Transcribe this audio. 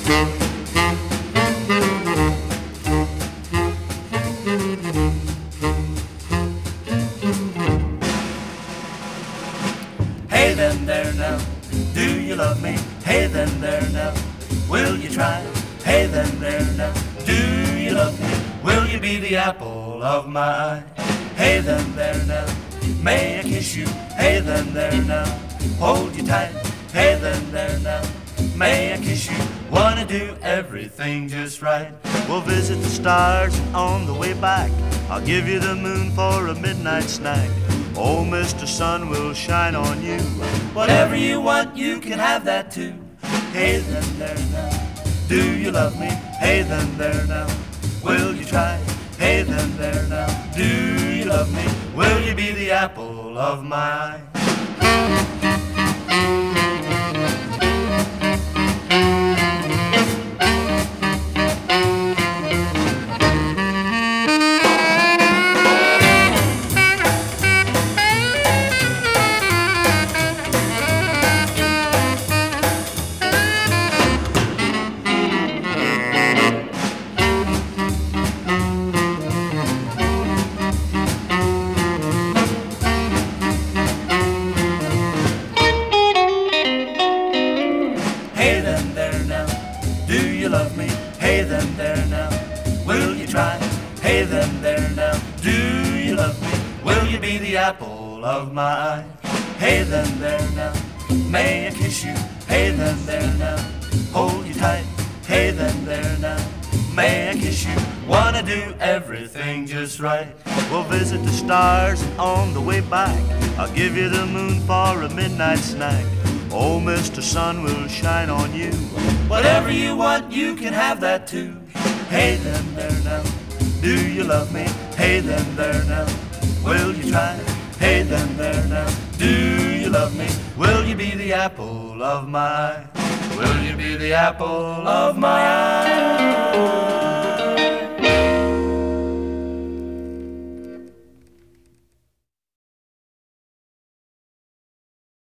Hey then there now, do you love me? Hey then there now, will you try? Hey then there now, do you love me? Will you be the apple of my eye? Hey then there now, may I kiss you? Hey then there now, hold you tight. Hey then there now, may I kiss you? Wanna do everything just right. We'll visit the stars on the way back. I'll give you the moon for a midnight snack. Oh, Mr. Sun will shine on you. Whatever you want, you can have that too. Hey then there now, do you love me? Hey then there now, will you try? Hey then there now, do you love me? Will you be the apple of my eye? Hey then there now, do you love me? Hey then there now, will you try? Hey then there now, do you love me? Will you be the apple of my eye? Hey then there now, may I kiss you? Hey then there now, hold you tight. Hey then there now, may I kiss you? Wanna do everything just right. We'll visit the stars on the way back. I'll give you the moon for a midnight snack. Oh, Mr. Sun will shine on you. Whatever you want, you can have that too. Hey then there now, do you love me? Hey then there now, will you try? Hey then there now, do you love me? Will you be the apple of my eye? Will you be the apple of my eye?